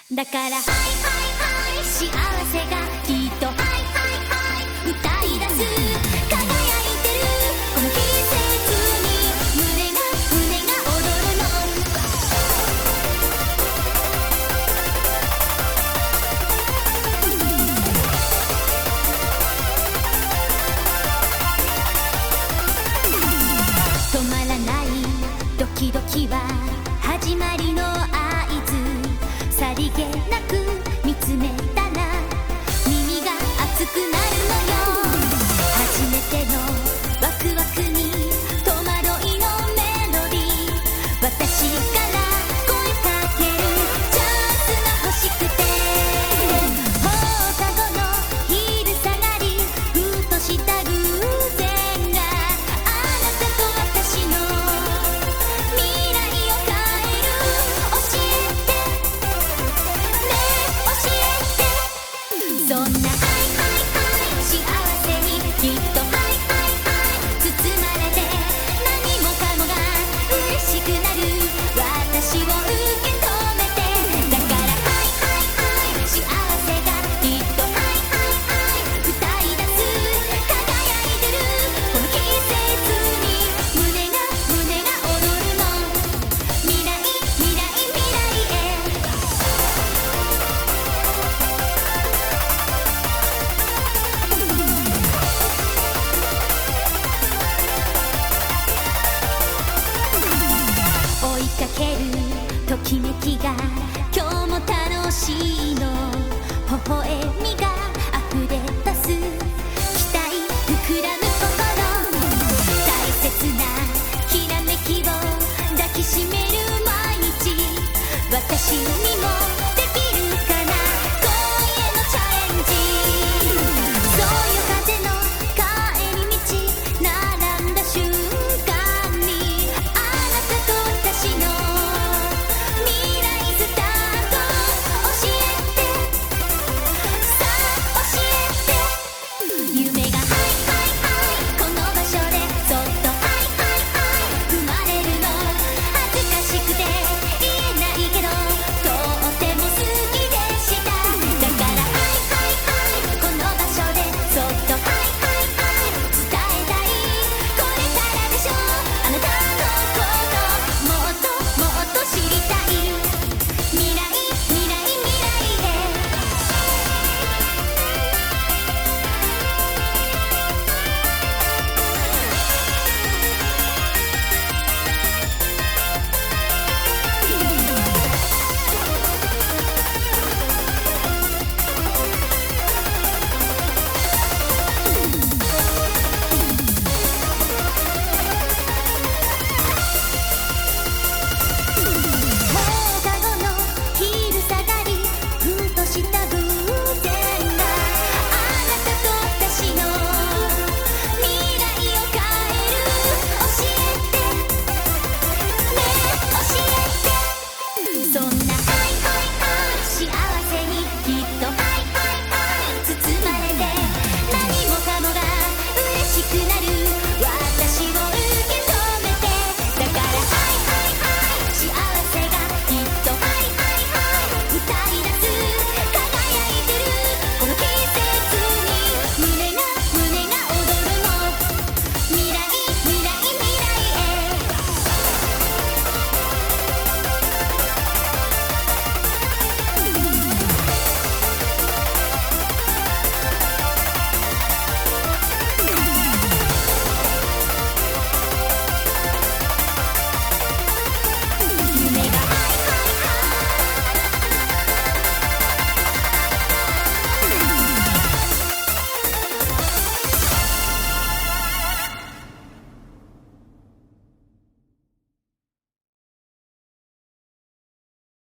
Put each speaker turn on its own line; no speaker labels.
だからハイハイハイ幸せがきっとハイハイハイ歌い出す輝いてるこの季節に胸が踊るの止まらないドキドキは始まりの合図さりげなく見つめたら耳が熱くなるのよ初めてのワクワクに戸惑いのメロディー私から声かけるチャンスが欲しくて放課後の昼下がりふとした偶然があなたと私の未来を変える教えてね教えてそんなハイハイハイ幸せにきっとハイハイハイ包まれて何もかもが嬉しくなる私を受け止めてだからハイハイハイ幸せがきっとハイハイハイ歌い出す輝いてるこの季節に胸が踊るの未来未来未来へ追いかけるときめきが今日も楽しいの微笑みが溢れ出す期待膨らむ心大切なきらめきを抱きしめる毎日私にも